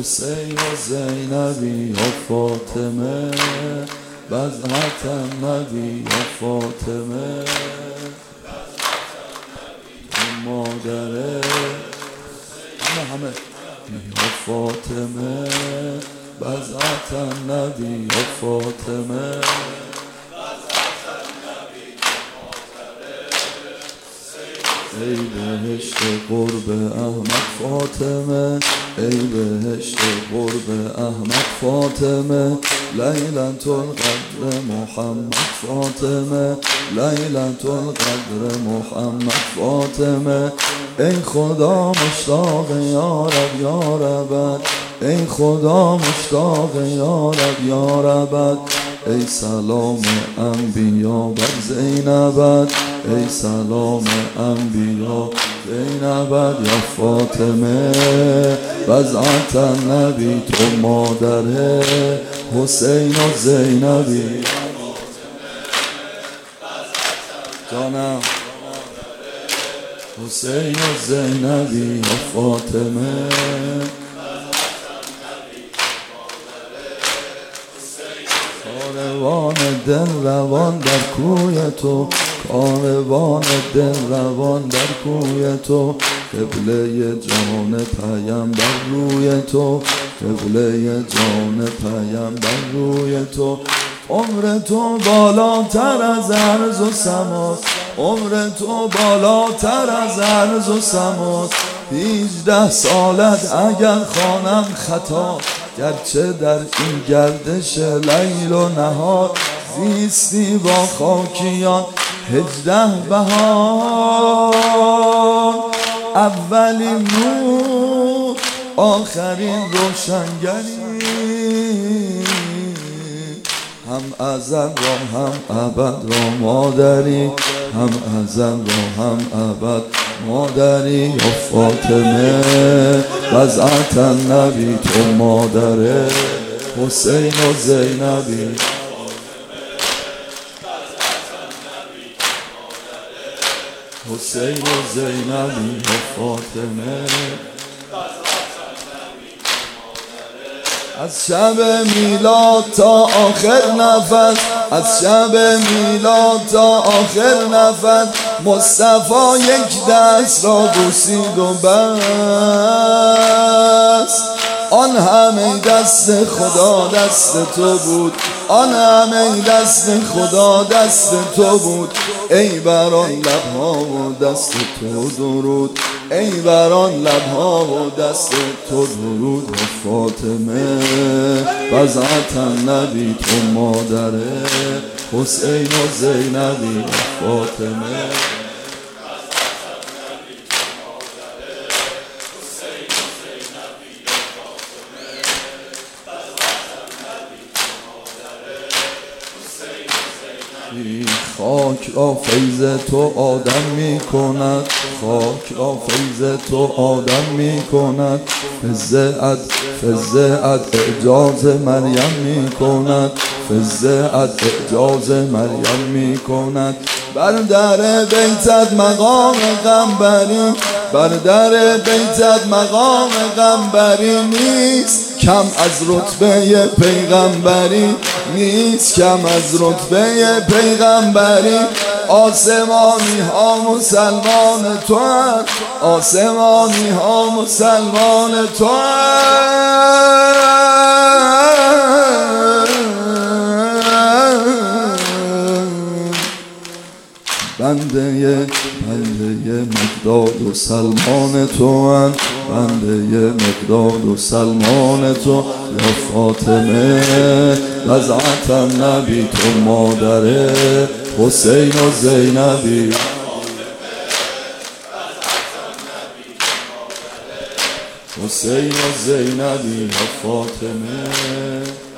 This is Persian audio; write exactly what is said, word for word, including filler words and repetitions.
حسین و زینبی یا فاطمه بضعت النبی یا فاطمه تو مادره همه همه یا فاطمه بضعت النبی یا فاطمه ای بهشت قرب احمد فاطمه ای بهشت قرب احمد فاطمه لیلة القدر محمد فاطمه لیلة القدر محمد فاطمه ای خدا مشتاق یا رب یا ربت ای خدا مشتاق یا رب یا ربت ای سلام انبیا بر زینبت ای سلام انبیا زینبت یا فاطمه بضعت النبی تو مادره حسین و زینبی جانم حسین و زینبی یا فاطمه کاروان دل روان در کوی تو کاروان دل روان در کوی تو قبله جان پیامبر روی تو قبله جان پیامبر روی تو عمر تو بالاتر از عرض و سماست عمر تو بالاتر از عرض و سماست هیجده سالت اگر خوانم خطا گرچه در این گردش لیل و نهار زیستی با خاکیان هجده بهار اولین نور آخرین روشنگری هم ازل را هم ابد را مادری هم ازل را هم ابد مادری یا فاطمه بضعت النبی تو مادره حسین و زینبی حسین و زینبی یا فاطمه از شب میلاد تا آخر نفس از شب میلاد تا آخر نفس مصطفی یک دست را بوسید و بس آن همه دست خدا دست تو بود آن همه دست خدا دست تو بود ای بر آن لبها و دست تو درود ای بر آن لبها و دست تو درود و فاطمه بضعت النبی تو مادره حسین و زینبی و فاطمه خاک را فیض تو آدم می کند خاک را فیض تو آدم می کند فزعت فزعت اعجاز مریم می کند فزعت اعجاز مریم می کند بر در بیتت مقام غمبری بر در بیتت مقام غمبری نیست کم از رتبه پیغمبری نیست کم از رتبه پیغمبری آسمانی ها مسلمان تو هست آسمانی ها مسلمان تو بنده بنده مقداد و سلمان تو هست بنده مقداد و سلمان تو یا فاطمه بضعت النبی تو مادره حسین و زینبی حسین و زینبی یا فاطمه